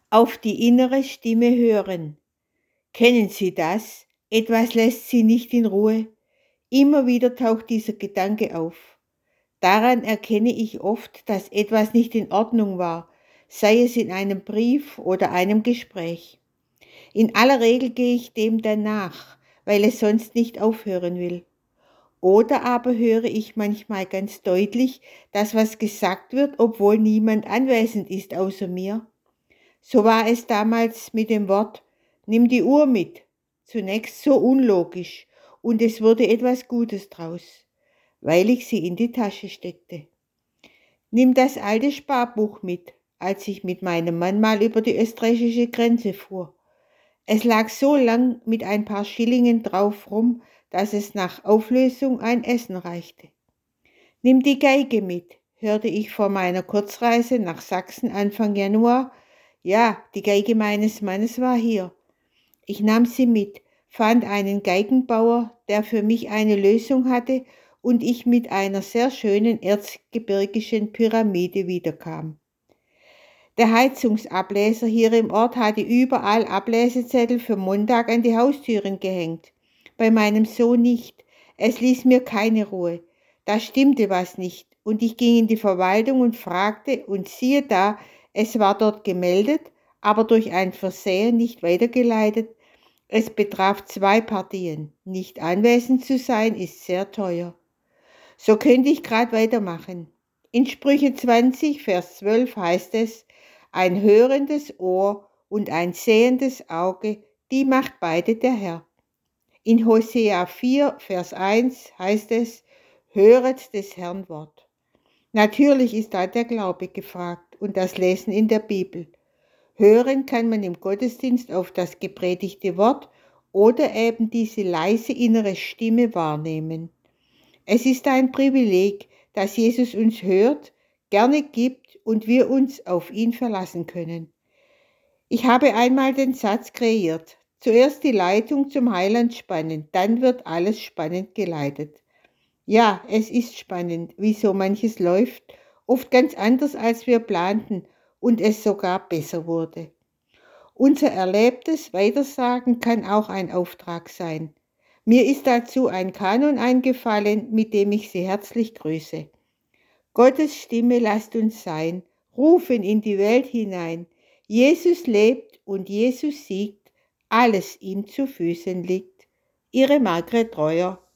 Auf die innere Stimme hören. Kennen Sie das? Etwas lässt Sie nicht in Ruhe. Immer wieder taucht dieser Gedanke auf. Daran erkenne ich oft, dass etwas nicht in Ordnung war, sei es in einem Brief oder einem Gespräch. In aller Regel gehe ich dem dann nach, weil es sonst nicht aufhören will. Oder aber höre ich manchmal ganz deutlich, dass was gesagt wird, obwohl niemand anwesend ist außer mir. So war es damals mit dem Wort, nimm die Uhr mit. Zunächst so unlogisch, und es wurde etwas Gutes draus, weil ich sie in die Tasche steckte. Nimm das alte Sparbuch mit, als ich mit meinem Mann mal über die österreichische Grenze fuhr. Es lag so lang mit ein paar Schillingen drauf rum, dass es nach Auflösung ein Essen reichte. Nimm die Geige mit, hörte ich vor meiner Kurzreise nach Sachsen Anfang Januar. Ja, die Geige meines Mannes war hier. Ich nahm sie mit, fand einen Geigenbauer, der für mich eine Lösung hatte, und ich mit einer sehr schönen erzgebirgischen Pyramide wiederkam. Der Heizungsableser hier im Ort hatte überall Ablesezettel für Montag an die Haustüren gehängt. Bei meinem Sohn nicht. Es ließ mir keine Ruhe. Da stimmte was nicht, und ich ging in die Verwaltung und fragte, und siehe da, es war dort gemeldet, aber durch ein Versehen nicht weitergeleitet. Es betraf 2 Partien. Nicht anwesend zu sein, ist sehr teuer. So könnte ich gerade weitermachen. In Sprüche 20, Vers 12 heißt es, ein hörendes Ohr und ein sehendes Auge, die macht beide der Herr. In Hosea 4, Vers 1 heißt es, höret des Herrn Wort. Natürlich ist da der Glaube gefragt und das Lesen in der Bibel. Hören kann man im Gottesdienst auf das gepredigte Wort oder eben diese leise innere Stimme wahrnehmen. Es ist ein Privileg, dass Jesus uns hört, gerne gibt und wir uns auf ihn verlassen können. Ich habe einmal den Satz kreiert, zuerst die Leitung zum Heiland spannen, dann wird alles spannend geleitet. Ja, es ist spannend, wie so manches läuft, oft ganz anders als wir planten und es sogar besser wurde. Unser erlebtes Weitersagen kann auch ein Auftrag sein. Mir ist dazu ein Kanon eingefallen, mit dem ich Sie herzlich grüße. Gottes Stimme lasst uns sein, rufen in die Welt hinein. Jesus lebt und Jesus siegt, alles ihm zu Füßen liegt. Ihre Margret Treuer.